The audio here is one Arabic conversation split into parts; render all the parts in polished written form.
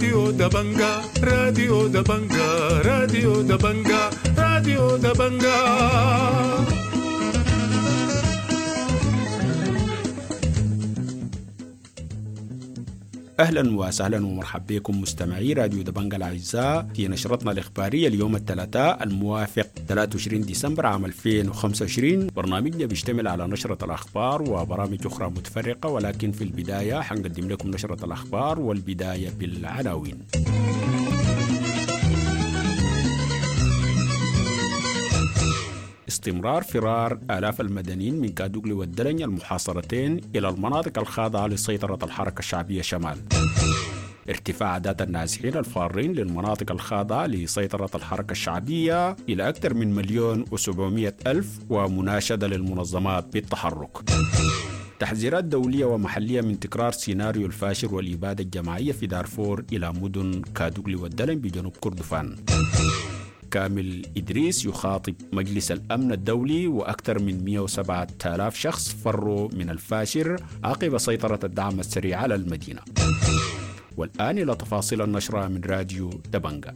راديو دبنجا راديو دبنجا راديو دبنجا راديو دبنجا. أهلا وسهلا ومرحبا بكم مستمعي راديو دبنجا الأعزاء في نشرتنا الإخبارية اليوم الثلاثاء الموافق 23 ديسمبر عام 2025. برنامجنا بيشتمل على نشرة الأخبار وبرامج أخرى متفرقة، ولكن في البداية حنقدم لكم نشرة الأخبار والبداية بالعناوين. استمرار فرار آلاف المدنيين من كادوغلي والدلن المحاصرتين إلى المناطق الخاضعة لسيطرة الحركة الشعبية شمال. ارتفاع أعداد النازحين الفارين للمناطق الخاضعة لسيطرة الحركة الشعبية إلى أكثر من 1,700,000 ومناشدة للمنظمات بالتحرك. تحذيرات دولية ومحلية من تكرار سيناريو الفاشر والإبادة الجماعية في دارفور إلى مدن كادوغلي والدلن بجنوب كردفان. كامل إدريس يخاطب مجلس الأمن الدولي، وأكثر من 107,000 شخص فروا من الفاشر عقب سيطرة الدعم السريع على المدينة. والآن إلى تفاصيل النشرة من راديو دبنجا.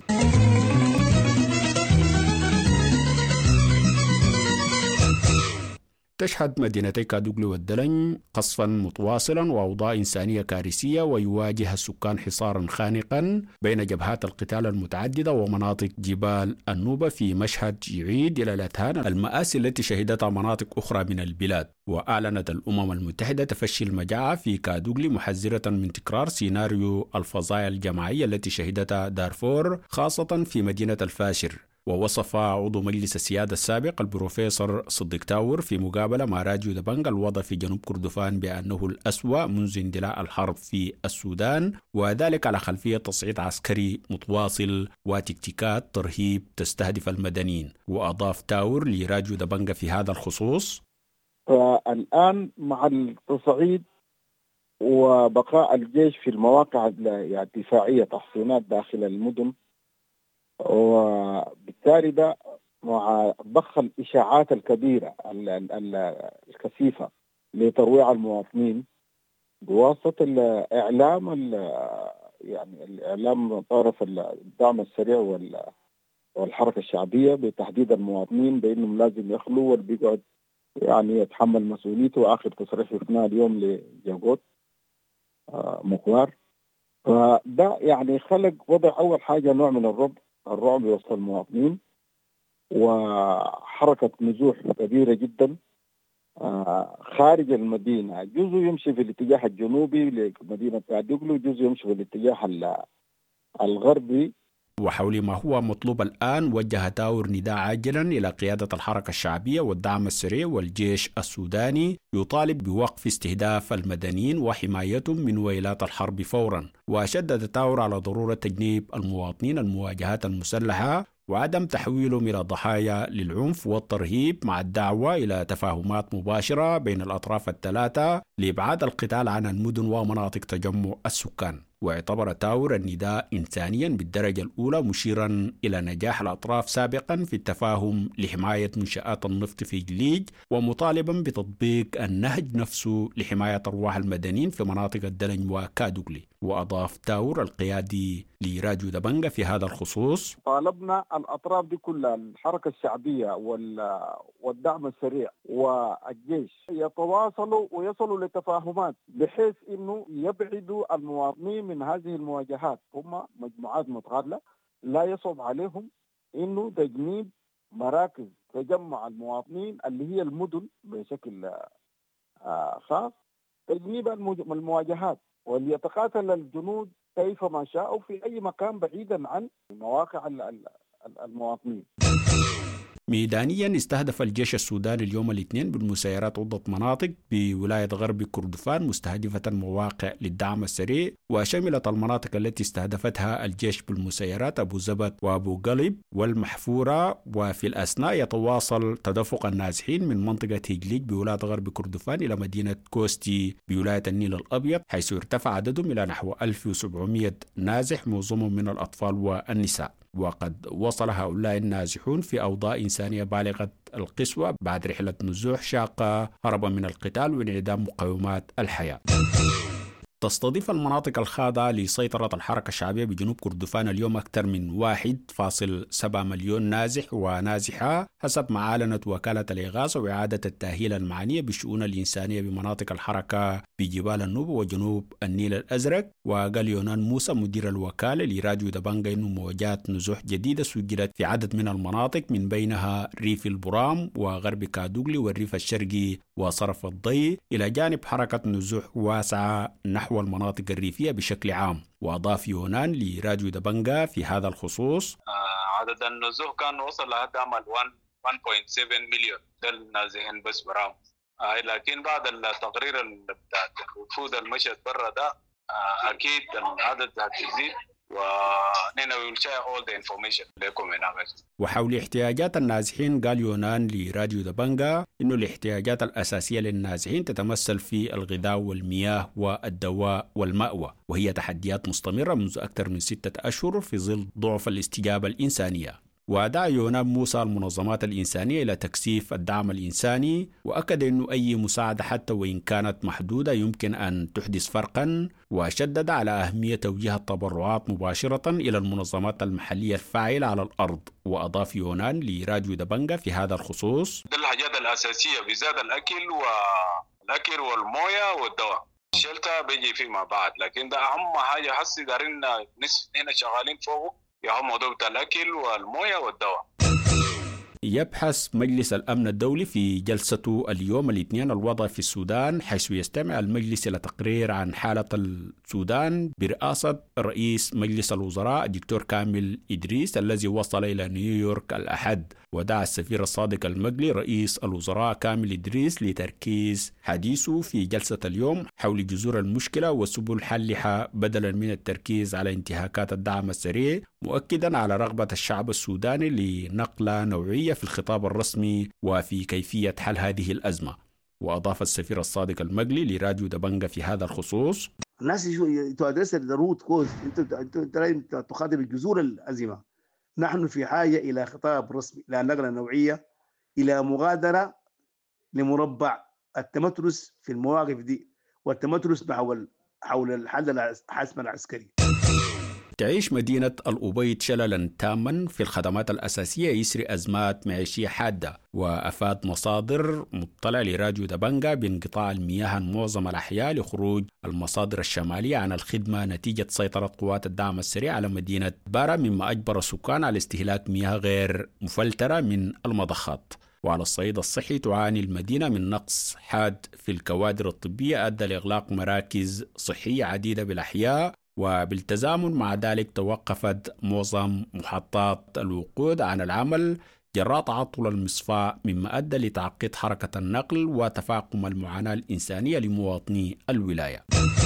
تشهد مدينتي كادوغلي والدلن قصفا متواصلا وأوضاع إنسانية كارثية، ويواجه السكان حصارا خانقا بين جبهات القتال المتعددة ومناطق جبال النوبة في مشهد يعيد إلى الأذهان المآسي التي شهدتها مناطق أخرى من البلاد. وأعلنت الأمم المتحدة تفشي المجاعة في كادوغلي، محذرة من تكرار سيناريو الفظايا الجماعية التي شهدتها دارفور خاصة في مدينة الفاشر. ووصف عضو مجلس السيادة السابق البروفيسور صديق تاور في مقابلة مع راديو دبنجا الوضع في جنوب كردفان بأنه الأسوأ منذ اندلاع الحرب في السودان، وذلك على خلفية تصعيد عسكري متواصل وتكتيكات ترهيب تستهدف المدنيين. وأضاف تاور لراديو دبنجا في هذا الخصوص: الآن مع التصعيد وبقاء الجيش في المواقع الدفاعية تحصينات داخل المدن، وبالتالي ده مع ضخ الإشاعات الكبيرة الكثيفة لترويع المواطنين بواسطة الإعلام، يعني الإعلام طرف الدعم السريع والحركة الشعبية بتحديد المواطنين بأنهم لازم يخلوا والبيقعد يعني يتحمل مسؤوليته. وآخر تصريح شفناه اليوم لجاغوت مقوار، فده يعني خلق وضع أول حاجة نوع من الرعب وسط المواطنين، وحركة نزوح كبيرة جدا خارج المدينة. جزء يمشي في الاتجاه الجنوبي لمدينة كادوغلي، وجزء يمشي في الاتجاه الغربي. وحول ما هو مطلوب الآن، وجه تاور نداء عاجلا إلى قيادة الحركة الشعبية والدعم السريع والجيش السوداني يطالب بوقف استهداف المدنيين وحمايتهم من ويلات الحرب فورا. وشدد تاور على ضرورة تجنيب المواطنين المواجهات المسلحة وعدم تحويلهم إلى ضحايا للعنف والترهيب، مع الدعوة إلى تفاهمات مباشرة بين الأطراف الثلاثة لإبعاد القتال عن المدن ومناطق تجمع السكان. واعتبر تاور النداء إنسانيا بالدرجة الأولى، مشيرا إلى نجاح الأطراف سابقا في التفاهم لحماية منشآت النفط في جليج، ومطالبا بتطبيق النهج نفسه لحماية أرواح المدنيين في مناطق الدلن وكادوغلي. وأضاف تاور القيادي لراديو دبنجا في هذا الخصوص: طالبنا الأطراف دي كلها، الحركة الشعبية والدعم السريع والجيش، يتواصلوا ويصلوا لتفاهمات بحيث إنه يبعدوا المواطنين من هذه المواجهات. هم مجموعات متغادلة، لا يصعب عليهم إنه تجنيب مراكز تجمع المواطنين اللي هي المدن بشكل خاص، تجنيب المواجهات، وليتقاتل الجنود كيفما شاءوا في أي مكان بعيدا عن مواقع المواطنين. ميدانيا استهدف الجيش السوداني اليوم الاثنين بالمسيرات عدة مناطق بولاية غرب كردفان، مستهدفة مواقع للدعم السريع، وشملت المناطق التي استهدفتها الجيش بالمسيرات أبو زبد وأبو قلب والمحفورة. وفي الأثناء يتواصل تدفق النازحين من منطقة هجليج بولاية غرب كردفان إلى مدينة كوستي بولاية النيل الأبيض، حيث ارتفع عددهم إلى نحو 1700 نازح، معظمهم من الأطفال والنساء. وقد وصل هؤلاء النازحون في أوضاع إنسانية بالغة القسوة بعد رحلة نزوح شاقة هربا من القتال وانعدام مقومات الحياة. تستضيف المناطق الخاضعة لسيطرة الحركة الشعبية بجنوب كردفان اليوم أكثر من 1.7 مليون نازح ونازحة حسب ما أعلنت وكالة الإغاثة وإعادة التأهيل المعنية بالشؤون الإنسانية بمناطق الحركة بجبال النوبة وجنوب النيل الأزرق. وقال يونان موسى مدير الوكالة لراديو دبنجا إنه موجات نزوح جديدة سجلت في عدد من المناطق من بينها ريف البرام وغرب كادوغلي والريف الشرقي وصرف الضي، إلى جانب حركة نزوح واسعة نحو المناطق الريفية بشكل عام. وأضاف يونان لراديو دبنجا في هذا الخصوص عدد النزوح كان وصل لحد 1.7 مليون ده النازحين بس برام. لكن بعد التقرير بتاع الوفود المشهد برا ده أكيد العدد هتزيد ونحن will share all the information لكم هنا. وحول احتياجات النازحين قال يونان لراديو دبنجا إنه الاحتياجات الأساسية للنازحين تتمثل في الغذاء والمياه والدواء والمأوى، وهي تحديات مستمرة منذ أكثر من 6 أشهر في ظل ضعف الاستجابة الإنسانية. ودعا يونان موسى المنظمات الإنسانية إلى تكثيف الدعم الإنساني، وأكد أنه أي مساعدة حتى وإن كانت محدودة يمكن أن تحدث فرقا، وشدد على أهمية توجيه التبرعات مباشرة إلى المنظمات المحلية الفاعلة على الأرض. وأضاف يونان لراديو دبنجا في هذا الخصوص دي الحاجات الأساسية بالذات الأكل والموية والدواء. الشلتة بيجي فيما بعد، لكن ده أهم حاجة حسي دارين هنا شغالين فوق يا موضوع الأكل والموية والدواء. يبحث مجلس الأمن الدولي في جلسته اليوم الاثنين الوضع في السودان، حيث يستمع المجلس إلى تقرير عن حالة السودان برئاسة رئيس مجلس الوزراء الدكتور كامل إدريس الذي وصل إلى نيويورك الأحد. ودعا السفير الصادق المقلي رئيس الوزراء كامل إدريس لتركيز حديثه في جلسة اليوم حول جذور المشكلة وسبل حلها بدلا من التركيز على انتهاكات الدعم السريع، مؤكدا على رغبة الشعب السوداني لنقلة نوعية في الخطاب الرسمي وفي كيفية حل هذه الأزمة. وأضاف السفير الصادق المقلي لراديو دبنجا في هذا الخصوص الناس تدرس الروت كوز، انت لازم تخاطب الجذور الأزمة. نحن في حاجة إلى خطاب رسمي، إلى نقلة نوعية، إلى مغادرة لمربع التمترس في المواقف دي والتمترس حول الحل الحسم العسكري. تعيش مدينة الأبيض شللا تاما في الخدمات الأساسية يسري أزمات معيشية حادة. وأفاد مصادر مطلع لراديو دبنجا بانقطاع المياه عن معظم الأحياء لخروج المصادر الشمالية عن الخدمة نتيجة سيطرة قوات الدعم السريع على مدينة بارا، مما أجبر السكان على استهلاك مياه غير مفلترة من المضخات. وعلى الصعيد الصحي تعاني المدينة من نقص حاد في الكوادر الطبية أدى لإغلاق مراكز صحية عديدة بالأحياء، وبالتزامن مع ذلك توقفت معظم محطات الوقود عن العمل جراء تعطل المصفاة، مما أدى لتعقيد حركة النقل وتفاقم المعاناة الإنسانية لمواطني الولاية.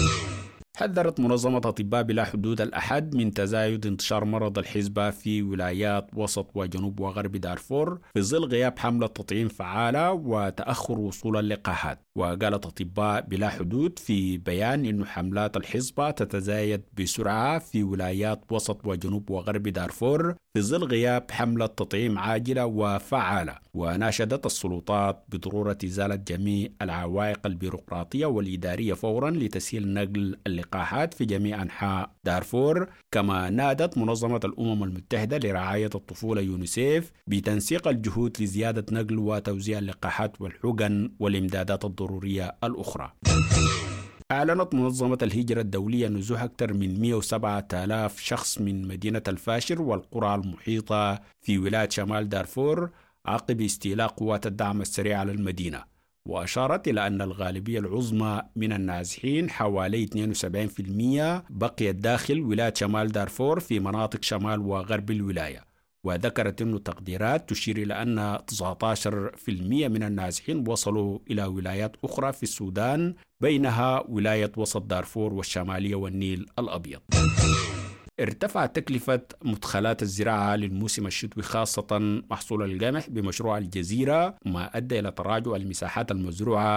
حذرت منظمة أطباء بلا حدود الأحد من تزايد انتشار مرض الحصبة في ولايات وسط وجنوب وغرب دارفور في ظل غياب حملة تطعيم فعالة وتأخر وصول اللقاحات. وقالت أطباء بلا حدود في بيان إن حملات الحصبة تتزايد بسرعة في ولايات وسط وجنوب وغرب دارفور في ظل غياب حملة تطعيم عاجلة وفعالة. وناشدت السلطات بضرورة إزالة جميع العوائق البيروقراطية والإدارية فورا لتسهيل نقل اللقاحات في جميع أنحاء دارفور. كما نادت منظمة الأمم المتحدة لرعاية الطفولة يونيسيف بتنسيق الجهود لزيادة نقل وتوزيع اللقاحات والحقن والإمدادات الضرورية الأخرى. أعلنت منظمة الهجرة الدولية نزوح أكثر من 107,000 شخص من مدينة الفاشر والقرى المحيطة في ولاية شمال دارفور عقب استيلاء قوات الدعم السريع على المدينة. وأشارت إلى أن الغالبية العظمى من النازحين حوالي 72% بقيت داخل ولاية شمال دارفور في مناطق شمال وغرب الولاية. وذكرت أن تقديرات تشير إلى أن 19% من النازحين وصلوا إلى ولايات أخرى في السودان، بينها ولاية وسط دارفور والشمالية والنيل الأبيض. ارتفعت تكلفة مدخلات الزراعة للموسم الشتوي خاصة محصول القمح بمشروع الجزيرة، ما أدى إلى تراجع المساحات المزروعة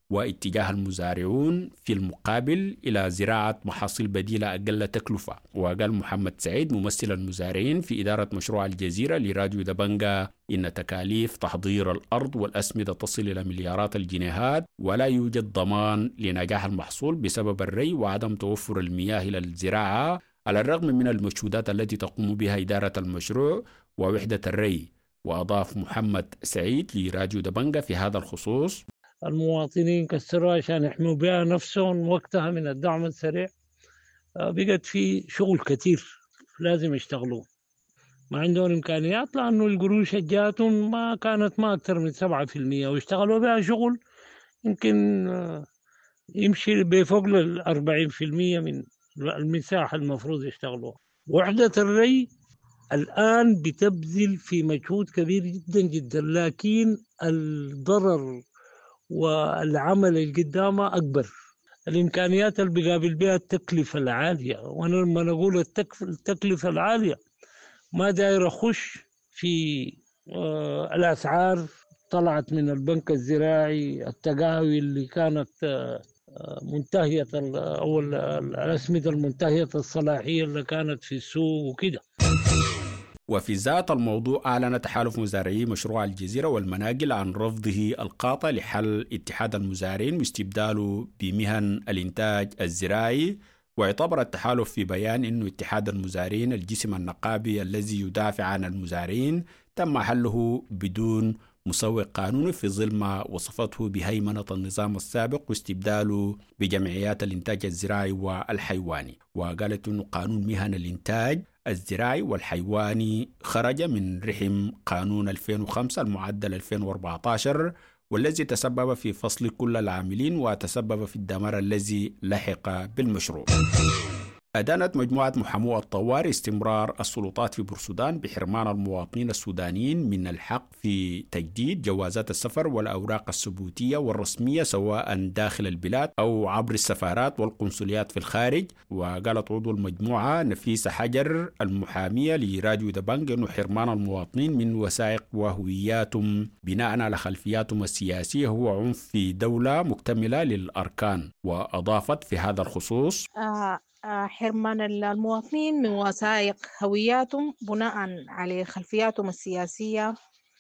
واتجاه المزارعون في المقابل إلى زراعة محاصيل بديلة أقل تكلفة. وقال محمد سعيد ممثل المزارعين في إدارة مشروع الجزيرة لراديو دبنجا إن تكاليف تحضير الأرض والأسمدة تصل إلى مليارات الجنيهات، ولا يوجد ضمان لنجاح المحصول بسبب الري وعدم توفر المياه إلى الزراعة، على الرغم من المجهودات التي تقوم بها إدارة المشروع ووحدة الري. وأضاف محمد سعيد لراديو دبنجا في هذا الخصوص: المواطنين كسروا عشان يحموا بها نفسهم وقتها من الدعم السريع، بقت في شغل كتير لازم يشتغلوا، ما عندهم إمكانيات لأنه القروش جاتهم ما كانت ما أكثر من 7%، واشتغلوا بها شغل يمكن يمشي بفوق 40% من المساحة المفروض يشتغلوها. وحدة الري الآن بتبذل في مجهود كبير جدا جدا، لكن الضرر والعمل اللي قدامه أكبر. الإمكانيات اللي بيقابل بها التكلفة العالية، وأنا لما نقول التكلفة العالية ما داير أخش في الأسعار طلعت من البنك الزراعي، التقاوي اللي كانت منتهية أو الأسمدة المنتهية الصلاحية اللي كانت في السوق وكده. وفي ذات الموضوع أعلن تحالف مزارعي مشروع الجزيرة والمناقل عن رفضه القاطع لحل اتحاد المزارعين واستبداله بمهن الإنتاج الزراعي. واعتبر التحالف في بيان أن اتحاد المزارعين الجسم النقابي الذي يدافع عن المزارعين تم حله بدون مسوق قانوني في ظل ما وصفته بهيمنة النظام السابق واستبداله بجمعيات الإنتاج الزراعي والحيواني. وقالت أن قانون مهن الإنتاج الزراعي والحيواني خرج من رحم قانون 2005 المعدل 2014، والذي تسبب في فصل كل العاملين وتسبب في الدمار الذي لحق بالمشروع. أدانت مجموعة محامو الطوارئ استمرار السلطات في بورسودان بحرمان المواطنين السودانيين من الحق في تجديد جوازات السفر والأوراق الثبوتية والرسمية سواء داخل البلاد أو عبر السفارات والقنصليات في الخارج. وقالت عضو المجموعة نفيسة حجر المحامية لراديو دبنج أن حرمان المواطنين من وثائق وهوياتهم بناء على خلفياتهم السياسية هو عنف في دولة مكتملة للأركان. وأضافت في هذا الخصوص: حرمان المواطنين من وثائق هوياتهم بناء على خلفياتهم السياسية،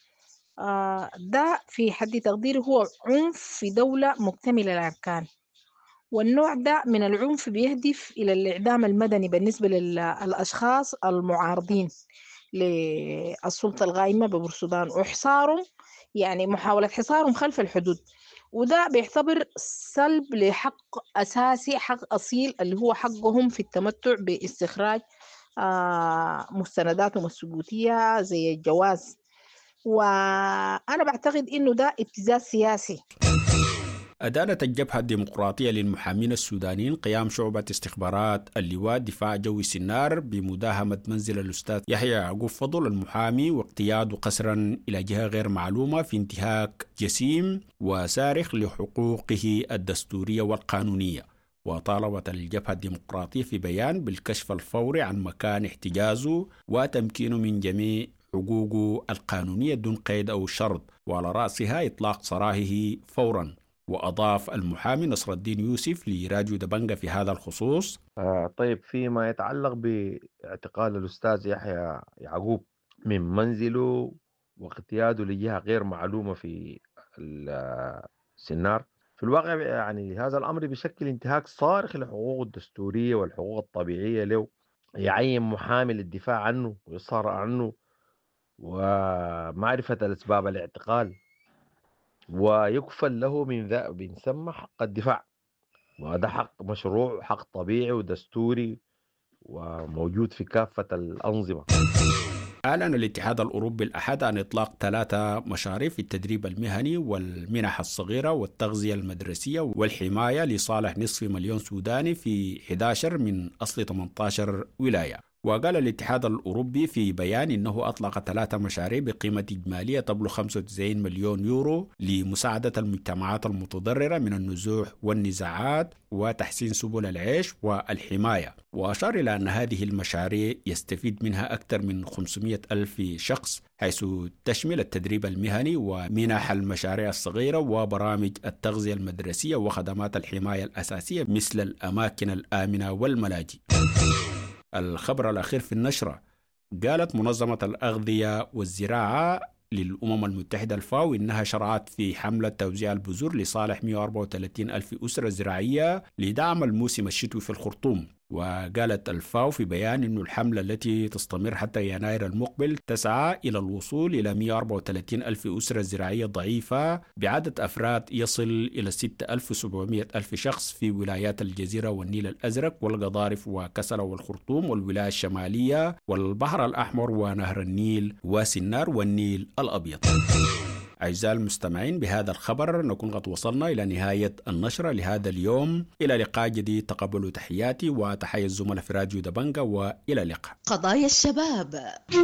ده في حد تقديري هو عنف في دولة مكتملة الأركان. والنوع ده من العنف بيهدف إلى الإعدام المدني بالنسبة للأشخاص المعارضين للسلطة القائمة ببورسودان، وحصارهم يعني محاولة حصارهم خلف الحدود، وده بيعتبر سلب لحق أساسي، حق أصيل اللي هو حقهم في التمتع باستخراج مستنداتهم الثبوتية زي الجواز. وأنا بعتقد إنه ده ابتزاز سياسي. أدانت الجبهة الديمقراطية للمحامين السودانيين قيام شعبة استخبارات اللواء دفاع جوي سنار بمداهمة منزل الأستاذ يحيى يعقوب فضل المحامي واقتياده قسرا إلى جهة غير معلومة في انتهاك جسيم وصارخ لحقوقه الدستورية والقانونية. وطالبت الجبهة الديمقراطية في بيان بالكشف الفوري عن مكان احتجازه وتمكينه من جميع حقوقه القانونية دون قيد أو شرط، وعلى رأسها إطلاق سراحه فورا. وأضاف المحامي نصر الدين يوسف لراديو دبنجا في هذا الخصوص: طيب، فيما يتعلق باعتقال الأستاذ يحيى يعقوب من منزله واقتياده لجهة غير معلومة في السنار، في الواقع يعني هذا الأمر بشكل انتهاك صارخ لحقوق الدستورية والحقوق الطبيعية له، يعين محامي للدفاع عنه ويصار عنه ومعرفة الأسباب الاعتقال، ويكفل له من ذا بنسمى حق الدفاع، وهذا حق مشروع، حق طبيعي ودستوري وموجود في كافة الأنظمة. أعلن الاتحاد الأوروبي الأحد عن إطلاق 3 مشاريع في التدريب المهني والمنح الصغيرة والتغذية المدرسية والحماية لصالح نصف مليون سوداني في 11 من أصل 18 ولاية. وقال الاتحاد الأوروبي في بيان إنه أطلق 3 مشاريع بقيمة إجمالية تبلغ 95 مليون يورو لمساعدة المجتمعات المتضررة من النزوح والنزاعات وتحسين سبل العيش والحماية. وأشار إلى أن هذه المشاريع يستفيد منها أكثر من 500 ألف شخص، حيث تشمل التدريب المهني ومنح المشاريع الصغيرة وبرامج التغذية المدرسية وخدمات الحماية الأساسية مثل الأماكن الآمنة والملاجئ. الخبر الأخير في النشرة، قالت منظمة الأغذية والزراعة للأمم المتحدة الفاو إنها شرعت في حملة توزيع البذور لصالح 134 ألف أسرة زراعية لدعم الموسم الشتوي في الخرطوم. وقالت الفاو في بيان إن الحملة التي تستمر حتى يناير المقبل تسعى إلى الوصول إلى 134 ألف أسرة زراعية ضعيفة بعدد أفراد يصل إلى 6700 ألف شخص في ولايات الجزيرة والنيل الأزرق والقضارف وكسلة والخرطوم والولاية الشمالية والبحر الأحمر ونهر النيل وسنار والنيل الأبيض. أعزائي المستمعين، بهذا الخبر نكون قد وصلنا إلى نهاية النشرة لهذا اليوم. إلى لقاء جديد، تقبلوا تحياتي وتحية الزملاء في راديو دبنجة، وإلى اللقاء. قضايا الشباب.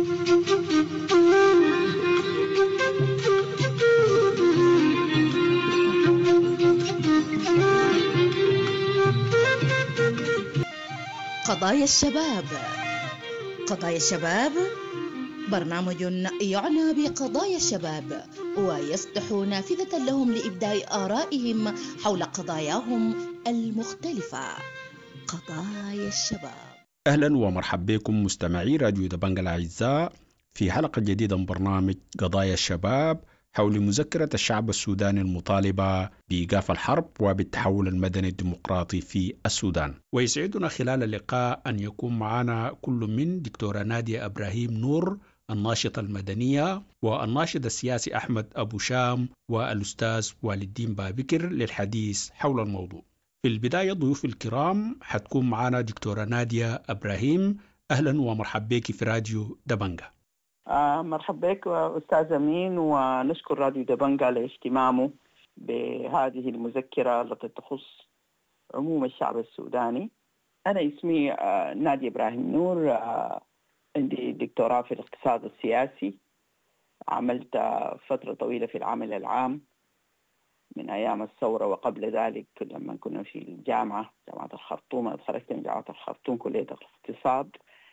قضايا الشباب. قضايا الشباب برنامج يعنى بقضايا الشباب ويفتح نافذة لهم لإبداء آرائهم حول قضاياهم المختلفة. قضايا الشباب. أهلا ومرحبا بكم مستمعي راديو دبنجة الأعزاء في حلقة جديدة من برنامج قضايا الشباب حول مذكرة الشعب السوداني المطالبة بإيقاف الحرب وبالتحول المدني الديمقراطي في السودان. ويسعدنا خلال اللقاء أن يكون معنا كل من دكتورة نادية إبراهيم نور الناشطة المدنية والناشط السياسي أحمد أبو شام والأستاذ والد الدين بابكر للحديث حول الموضوع. في البداية ضيوف الكرام حتكون معنا دكتورة نادية إبراهيم. أهلا ومرحبا بك في راديو دبنجة. مرحبا بك أستاذ أمين، ونشكر راديو دبنجة لاهتمامه بهذه المذكرة التي تخص عموم الشعب السوداني. أنا اسمي نادية إبراهيم نور، عندي دكتوراه في الاقتصاد السياسي، عملت فترة طويلة في العمل العام من أيام الثورة وقبل ذلك لما كنا في جامعة الخرطوم. اتخرجت من جامعة الخرطوم كلية الاقتصاد.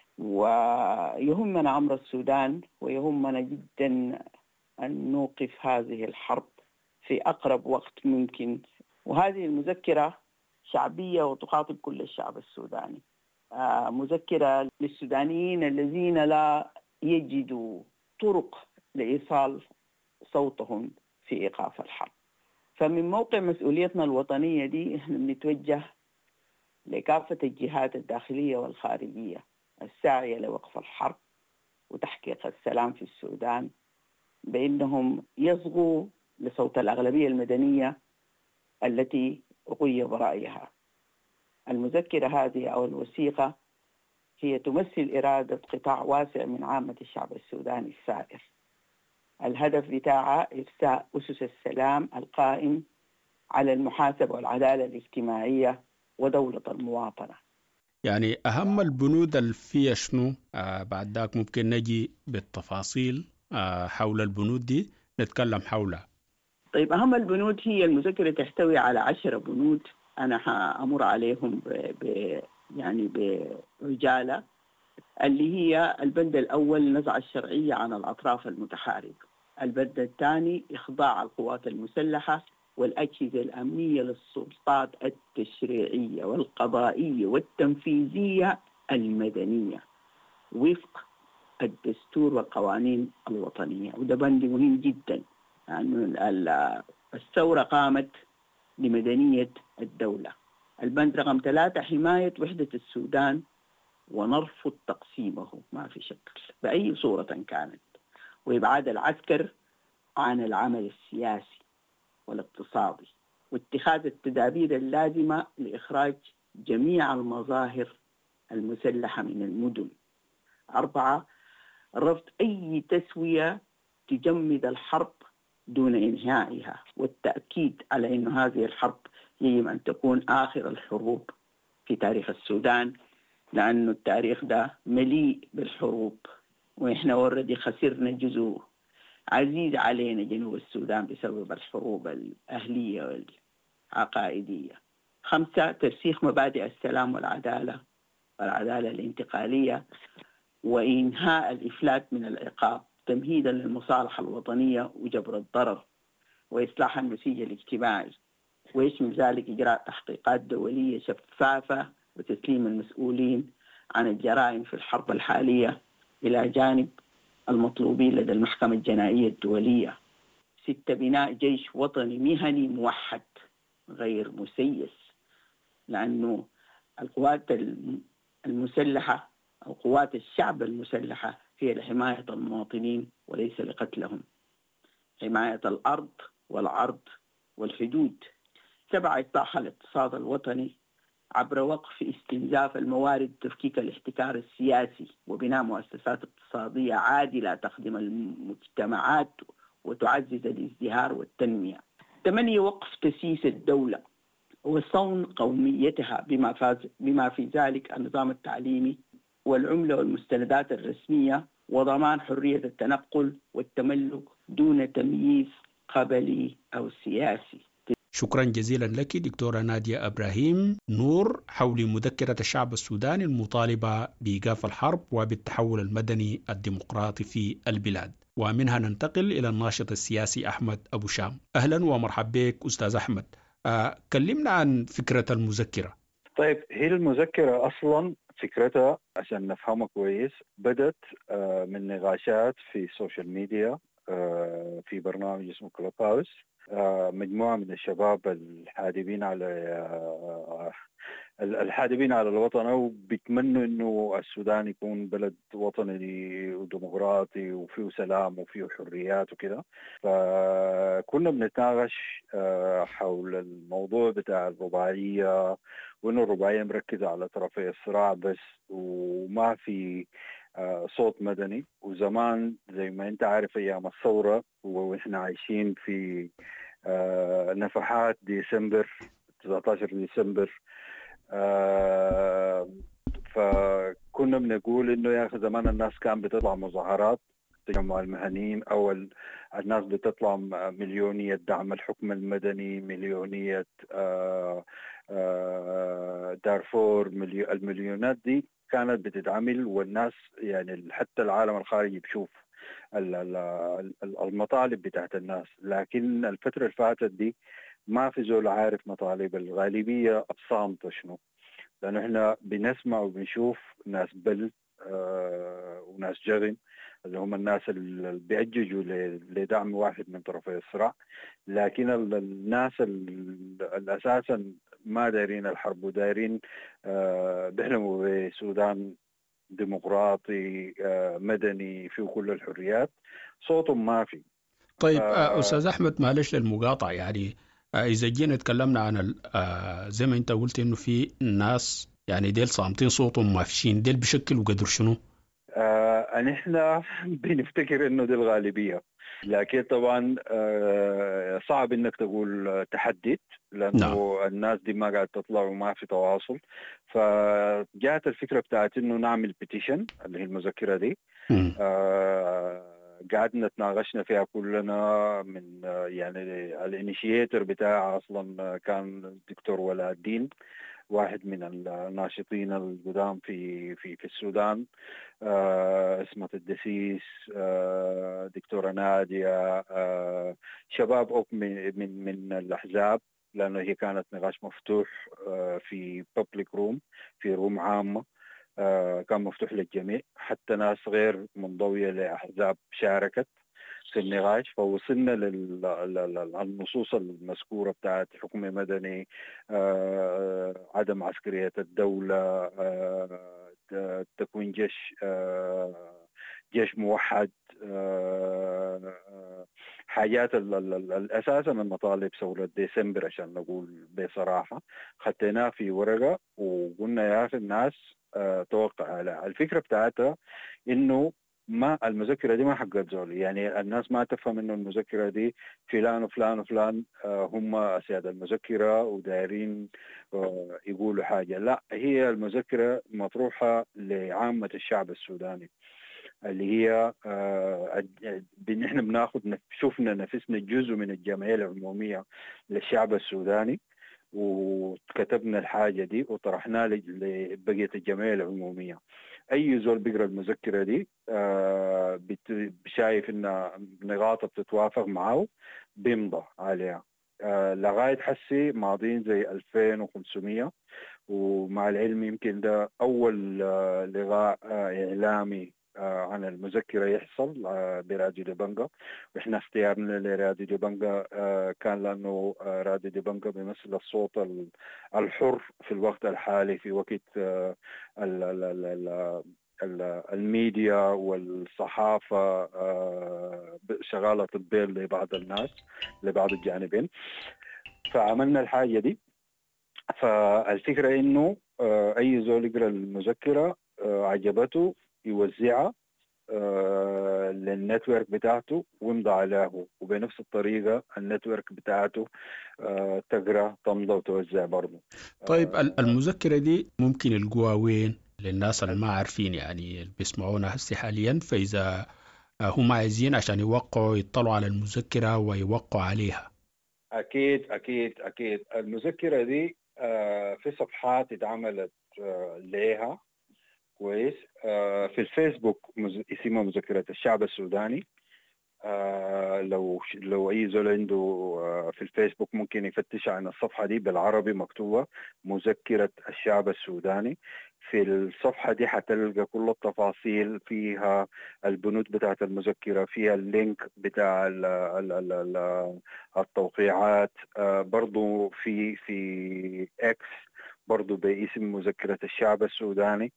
ويهمنا أمر السودان، ويهمنا جدا أن نوقف هذه الحرب في أقرب وقت ممكن. وهذه المذكرة شعبية وتخاطب كل الشعب السوداني، مذكرة للسودانيين الذين لا يجدوا طرق لإيصال صوتهم في إيقاف الحرب. فمن موقع مسؤوليتنا الوطنية دي احنا بنتوجه لكافة الجهات الداخلية والخارجية الساعية لوقف الحرب وتحقيق السلام في السودان، بأنهم يصغوا لصوت الأغلبية المدنية التي غيب رأيها. المذكرة هذه أو الوثيقة هي تمثل إرادة قطاع واسع من عامة الشعب السوداني الثائر. الهدف بتاعها إرساء أسس السلام القائم على المحاسبة والعدالة الاجتماعية ودولة المواطنة. يعني أهم البنود اللي فيها شنو؟ بعد ذاك ممكن نجي بالتفاصيل حول البنود دي نتكلم حولها. طيب، أهم البنود هي المذكرة تحتوي على 10 بنود، أنا هأمر عليهم بعجالة. اللي هي البند الأول نزع الشرعية عن الأطراف المتحاربة. البند الثاني إخضاع القوات المسلحة والأجهزة الأمنية للسلطات التشريعية والقضائية والتنفيذية المدنية وفق الدستور والقوانين الوطنية. وده بند مهم جدا، يعني الثورة قامت لمدنية الدولة. البند رقم 3 حماية وحدة السودان ونرفض تقسيمه ما في شكل بأي صورة كانت، وإبعاد العسكر عن العمل السياسي والاقتصادي، واتخاذ التدابير اللازمة لإخراج جميع المظاهر المسلحة من المدن. 4 رفض أي تسوية تجمد الحرب دون إنهائها، والتأكيد على أن هذه الحرب يجب أن تكون آخر الحروب في تاريخ السودان لأنه التاريخ ده مليء بالحروب، وإحنا أوريدي خسرنا جزء عزيز علينا جنوب السودان بسبب الحروب الأهلية والعقائدية. 5 ترسيخ مبادئ السلام والعدالة الانتقالية، وإنهاء الإفلات من العقاب تمهيدا للمصالحة الوطنية وجبر الضرر وإصلاح النسيج الاجتماعي، ويشمل ذلك إجراء تحقيقات دولية شفافة وتسليم المسؤولين عن الجرائم في الحرب الحالية إلى جانب المطلوبين لدى المحكمة الجنائية الدولية. 6 بناء جيش وطني مهني موحد غير مسيس، لأنه القوات المسلحة أو قوات الشعب المسلحة هي لحماية المواطنين وليس لقتلهم، حماية الأرض والعرض والحدود. 7 إصلاح الاقتصاد الوطني عبر وقف استنزاف الموارد وتفكيك الاحتكار السياسي وبناء مؤسسات اقتصادية عادلة تخدم المجتمعات وتعزز الازدهار والتنمية. 8 وقف تسييس الدولة وصون قوميتها بما في ذلك النظام التعليمي والعملة والمستندات الرسمية، وضمان حرية التنقل والتملك دون تمييز قبلي أو سياسي. شكرا جزيلا لك دكتورة نادية إبراهيم نور حول مذكرة الشعب السوداني المطالبة بإيقاف الحرب وبالتحول المدني الديمقراطي في البلاد. ومنها ننتقل إلى الناشط السياسي أحمد أبو شام. أهلا ومرحبا بك أستاذ أحمد. كلمنا عن فكرة المذكرة. طيب، هي المذكرة أصلا فكرتها عشان نفهمها كويس بدت من نقاشات في السوشيال ميديا في برنامج اسمه كلوب هاوس. مجموعة من الشباب الحادبين على الوطن وبيتمنوا إنه السودان يكون بلد وطني وديمقراطي وفيه سلام وفيه حريات وكده. فكنا بنتناقش حول الموضوع بتاع الرباعية، وإنه الرباعية مركزة على طرفي الصراع بس وما في صوت مدني. وزمان زي ما أنت عارف أيام الثورة وإحنا عايشين في نفحات ديسمبر 19 ديسمبر، فكنا بنقول إنه يا أخي زمان الناس كان بتطلع مظاهرات تجمع المهنيين، أو الناس بتطلع مليونية دعم الحكم المدني، مليونية دارفور، المليونات دي كانت بتتعمل، والناس يعني حتى العالم الخارجي بيشوف المطالب بتاعت الناس. لكن الفترة اللي فاتت دي ما في زول عارف مطالب الغالبية الصامتة شنو، لأنه إحنا بنسمع وبنشوف ناس بل وناس جغم اللي هم الناس اللي بيأججوا لدعم واحد من طرفي الصراع، لكن الناس الأساسا ما دايرين الحرب ودايرين بيحلموا بسودان ديمقراطي مدني فيه كل الحريات، صوتهم ما في. طيب أستاذ أحمد، معلش للمقاطعة، يعني إذا جينا تكلمنا عن زي ما أنت قلت إنه في ناس يعني ديل صامتين صوتهم مافشين، ديل بشكل وقدر شنو؟ نحن بنفتكر إنه دي الغالبية، لكن طبعا صعب إنك تقول تحدد، لأنه الناس دي ما قاعد تطلع وما في تواصل. فجاءت الفكرة بتاعت إنه نعمل بيتيشن اللي هي المذكرة دي. قعدنا تناقشنا فيها كلنا، من يعني الانيشيتور بتاعها اصلا كان الدكتور ولاء الدين، واحد من الناشطين القدام في السودان، اسمة الدسيس، دكتورة نادية، شباب من الأحزاب، لأنه هي كانت نقاش مفتوح في بابليك روم، في روم عامة، كان مفتوح للجميع، حتى ناس غير منضوية لأحزاب شاركت في النقاش. فوصلنا للنصوص المذكورة بتاعت حكم مدني، عدم عسكرية الدولة، تكوين جيش موحد، حاجات الأساس من مطالب ثورة ديسمبر عشان نقول بصراحة خدناها في ورقة وقلنا يا أخي الناس توقع على الفكرة بتاعتها إنه ما المذكرة دي ما حقت زول، يعني الناس ما تفهم إنه المذكرة دي فلان وفلان وفلان هم أسياد المذكرة ودايرين يقولوا حاجة. لا، هي المذكرة مطروحة لعامة الشعب السوداني، اللي هي نحن بناخد شفنا نفسنا جزء من الجمعية العمومية للشعب السوداني، وكتبنا الحاجة دي وطرحناها لبقية الجمعية العمومية. أي زول بيقرأ المذكرة دي شايف إن نقاطة بتتوافق معه بيمضى عليها. لغاية حسي ماضين زي 2500، ومع العلم يمكن ده أول لقاء إعلامي عن المذكرة يحصل براديو دبنجة، وإحنا اختيارنا لراديو دبنجة كان لأنه راديو دبنجة بيمثل الصوت الحر في الوقت الحالي، في وقت الميديا والصحافة شغالة البيل لبعض الناس، لبعض الجانبين. فعملنا الحاجة دي. فالفكرة إنه أي زول يقرأ المذكرة عجبته يوزعها للنتورك بتاعته ويمضى عليه، وبنفس الطريقة النتورك بتاعته تقرأ تمضى وتوزع برضه. طيب المذكرة دي ممكن يلقوها وين للناس اللي ما عارفين، يعني اللي بيسمعونا هسه حاليا؟ فإذا هم عايزين عشان يوقعوا يطلعوا على المذكرة ويوقعوا عليها. أكيد أكيد أكيد. المذكرة دي في صفحات اتعملت لها كويس. في الفيسبوك اسمها مذكرة الشعب السوداني. لو أي زول عنده في الفيسبوك ممكن يفتش عن الصفحة دي بالعربي مكتوبة مذكرة الشعب السوداني. في الصفحة دي حتلقى كل التفاصيل، فيها البنود بتاعت المذكرة، فيها اللينك بتاع التوقيعات، برضو في اكس برضو باسم مذكرة الشعب السوداني.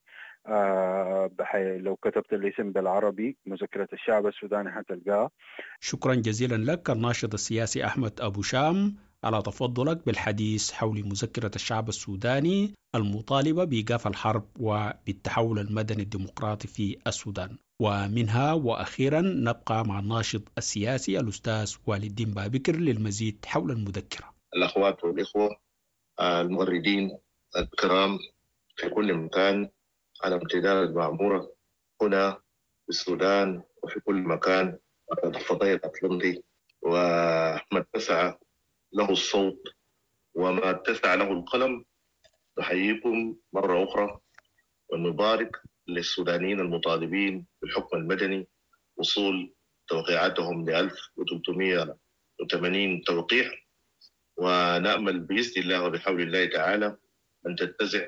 لو كتبت الاسم بالعربي مذكرة الشعب السوداني حتلقاه. شكرا جزيلا لك الناشط السياسي أحمد أبو شام على تفضلك بالحديث حول مذكرة الشعب السوداني المطالبة بإيقاف الحرب وبالتحول المدني الديمقراطي في السودان. ومنها وأخيرا نبقى مع الناشط السياسي الأستاذ والد الدين بابكر للمزيد حول المذكرة. الأخوات والإخوة المغردين الكرام في كل مكان على امتداد المعمورة هنا في السودان وفي كل مكان على الفضاء الأطلنطي، وما اتسع له الصوت وما اتسع له القلم، نحييكم مرة أخرى ونبارك للسودانيين المطالبين بالحكم المدني وصول توقيعاتهم ل 1380 توقيع، ونأمل بإذن الله وبحول الله تعالى أن تتسع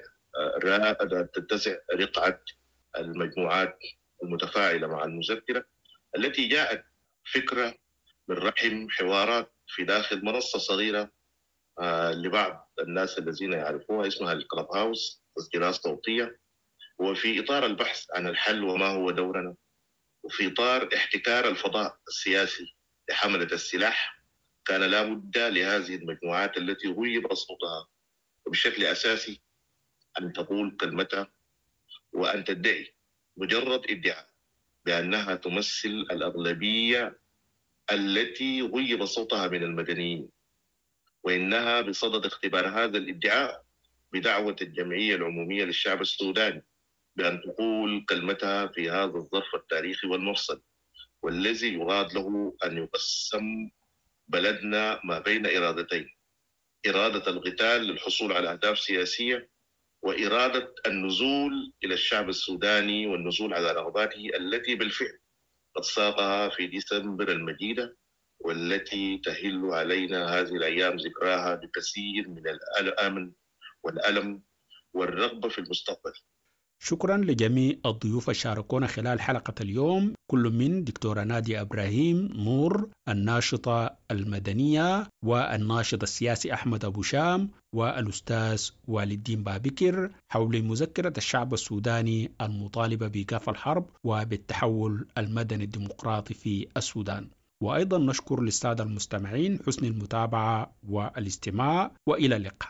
رقعة المجموعات المتفاعلة مع المذكرة التي جاءت فكرة من رحم حوارات في داخل منصة صغيرة لبعض الناس الذين يعرفوها اسمها الكلاب هاوس، تسجيلات صوتية، وفي إطار البحث عن الحل وما هو دورنا، وفي إطار احتكار الفضاء السياسي لحملة السلاح، كان لا بد لهذه المجموعات التي غيب صوتها وبشكل أساسي أن تقول كلمتها وأن تدعي مجرد ادعاء بأنها تمثل الأغلبية التي غيب صوتها من المدنيين، وإنها بصدد اختبار هذا الادعاء بدعوة الجمعية العمومية للشعب السوداني بأن تقول كلمتها في هذا الظرف التاريخي والمفصل، والذي يراد له أن يقسم بلدنا ما بين إرادتين: إرادة القتال للحصول على أهداف سياسية، وإرادة النزول إلى الشعب السوداني والنزول على رغباته التي بالفعل قد ساقها في ديسمبر المجيدة، والتي تهل علينا هذه الأيام ذكراها بكثير من الأمن والألم والرغبة في المستقبل. شكرا لجميع الضيوف الشاركونا خلال حلقة اليوم، كل من دكتورة نادية إبراهيم نور الناشطة المدنية، والناشط السياسي أحمد أبو شام، والأستاذ والد الدين بابكر حول مذكرة الشعب السوداني المطالبة بإيقاف الحرب وبالتحول المدني الديمقراطي في السودان. وأيضا نشكر للسادة المستمعين حسن المتابعة والاستماع، وإلى اللقاء.